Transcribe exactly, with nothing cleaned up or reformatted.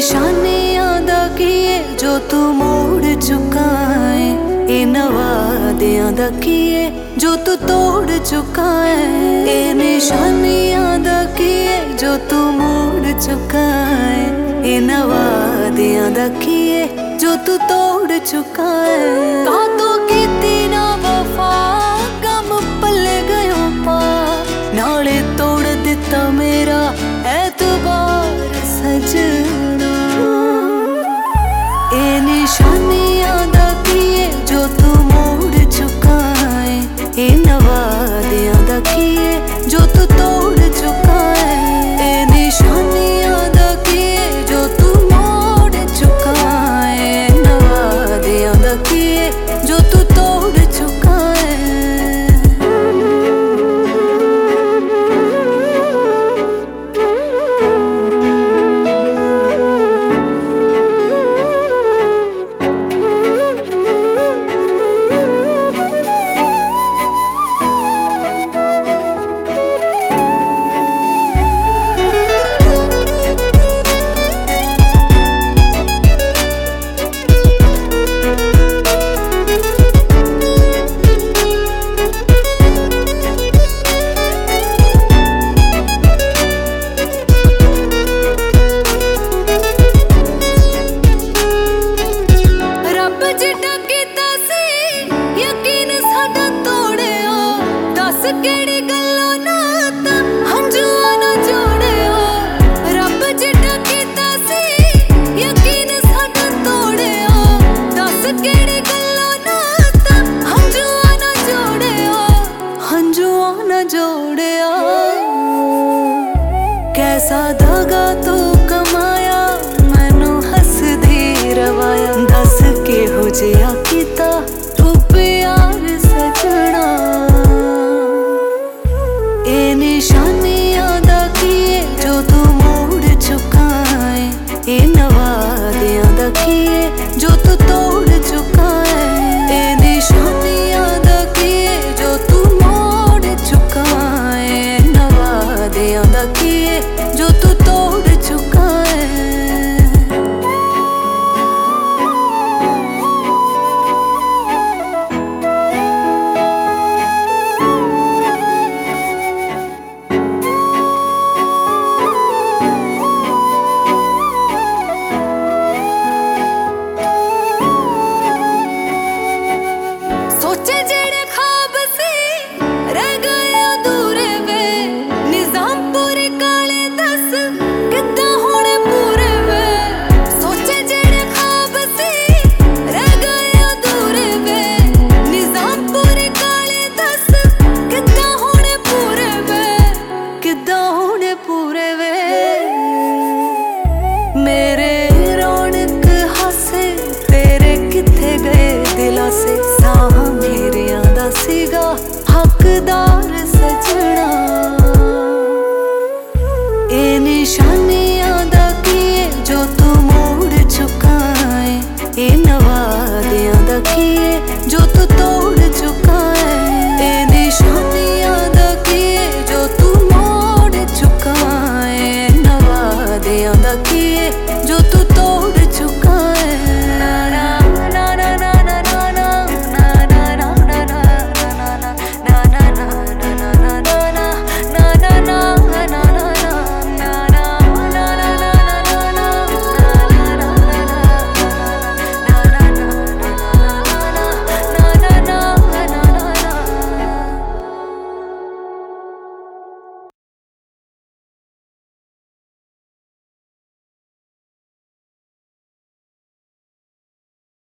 निशानियां दा कीए जो तू मोड़ चुका है, इन वादियां दा कीए जो तू तोड़ चुका है। ए निशानियां दा कीए जो तू मोड़ चुका है, इन वादियां दा कीए जो तू तोड़ चुका है। कातों कीती ना वफा गम पल गयो पा, नाले तोड़ दिता मेरा एतबार सजना। ए निशानियां दा कीए जो तू मोड़ चुका है, इन वादियां दा कीए जो तू तोड़ चुका है। ए निशानियां दा कीए जो तू मोड़ चुका है, इन वादियां दा कीए जो तू तोड़ चुका है। केड़ी